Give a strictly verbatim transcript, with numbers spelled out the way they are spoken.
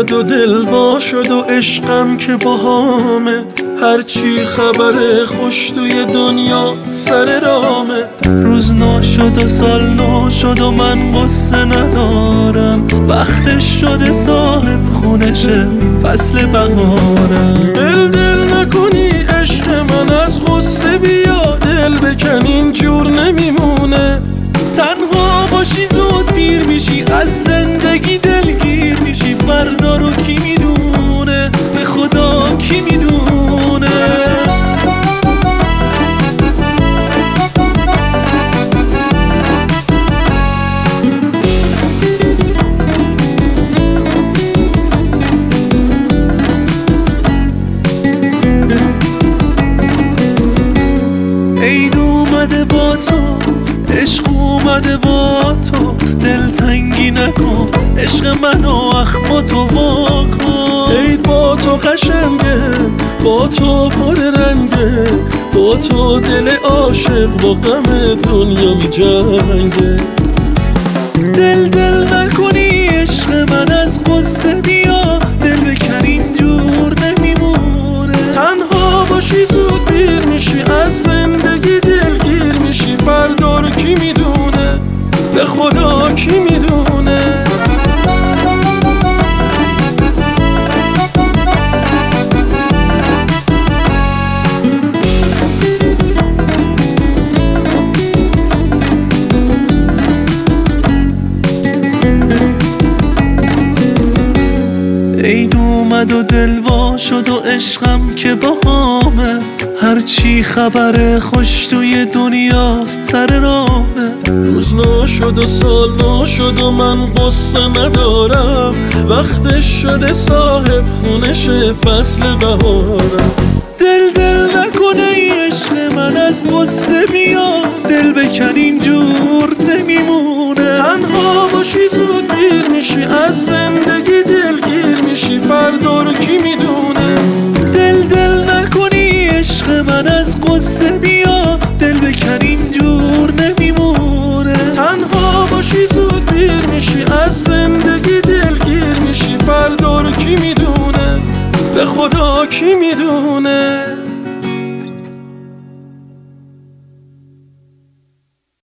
اومد و دل وا شد و عشقم که باهامه، هرچی خبر خوش توی دنیا سر رامه. روز نو شد و سال نو شد و من قصه ندارم، وقتش شده صاحب خونشه فصل بهارم. دل دل نکنی عشق من از غصه بیا، دل بکن اینجور نمیمونه. تنها باشی زود پیر میشی، از زندگی دلگیر میشی، فردا رو کی میدونه، به خدا کی میدونه. عید اومده با تو، عشق اومده با تو، دلتنگی نکن عشق منو اخماتو واکن. عید با تو قشنگه، با تو پر رنگه، با تو دل عاشق با غم دنیا می جنگه. دل دل نکنی عشق من از قصه بیا، دل بکن اینجور نمیمونه. تنها باشی زود پیر میشی، از زندگی دلگیر میشی، فردا رو کی میدونه، به خدا کی میدونه. عید اومد و دل وا شد و عشقم که باهامه، هرچی خبر خوش توی دنیاست سر رامه. روز نو شد و سال نو شد و من قصه ندارم، وقتش شده صاحب خونشه فصل بهارم. دل دل نکنه عشق من از قصه بیا، دل بکن اینجور نمیمونه. تنها باشی زود پیر میشی، از زندگی دلگیر میشی، فردا رو کی میدونه. دل دل نکنی عشق من از قصه بیا، دل بکن اینجور نمیمونه. تنها باشی زود پیر میشی، از زندگی دلگیر میشی، فردا رو کی میدونه، به خدا کی میدونه.